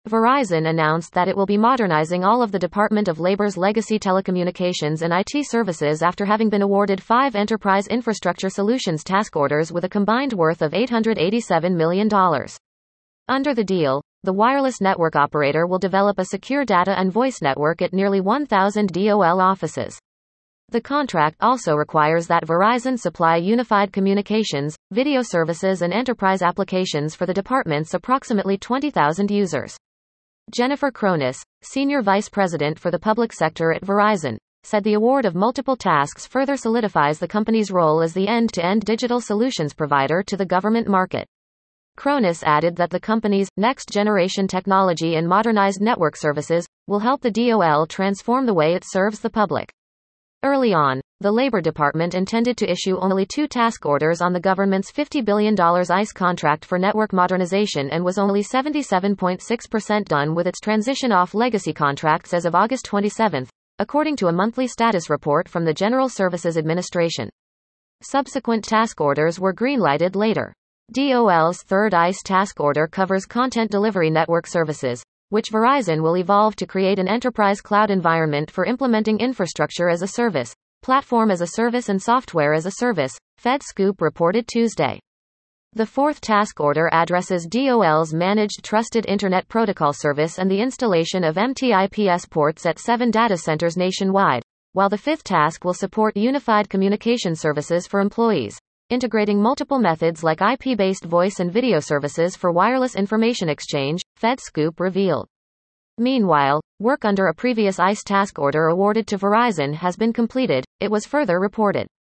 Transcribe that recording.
Verizon announced that it will be modernizing all of the Department of Labor's legacy telecommunications and IT services after having been awarded 5 Enterprise Infrastructure Solutions task orders with a combined worth of $887 million. Under the deal, the wireless network operator will develop a secure data and voice network at nearly 1,000 DOL offices. The contract also requires that Verizon supply unified communications, video services and enterprise applications for the department's approximately 20,000 users. Jennifer Cronus, Senior Vice President for the Public Sector at Verizon, said the award of multiple tasks further solidifies the company's role as the end-to-end digital solutions provider to the government market. Cronus added that the company's next-generation technology and modernized network services will help the DOL transform the way it serves the public. Early on, the Labor Department intended to issue only 2 task orders on the government's $50 billion ICE contract for network modernization and was only 77.6% done with its transition off legacy contracts as of August 27, according to a monthly status report from the General Services Administration. Subsequent task orders were greenlighted later. DOL's third ICE task order covers content delivery network services, which Verizon will evolve to create an enterprise cloud environment for implementing infrastructure as a service, platform as a service and software as a service, FedScoop reported Tuesday. The fourth task order addresses DOL's Managed Trusted Internet Protocol service and the installation of MT-IPS ports at 7 data centers nationwide, while the fifth task will support unified communication services for employees, integrating multiple methods like IP-based voice and video services for wireless information exchange, FedScoop revealed. Meanwhile, work under a previous ICE task order awarded to Verizon has been completed, it was further reported.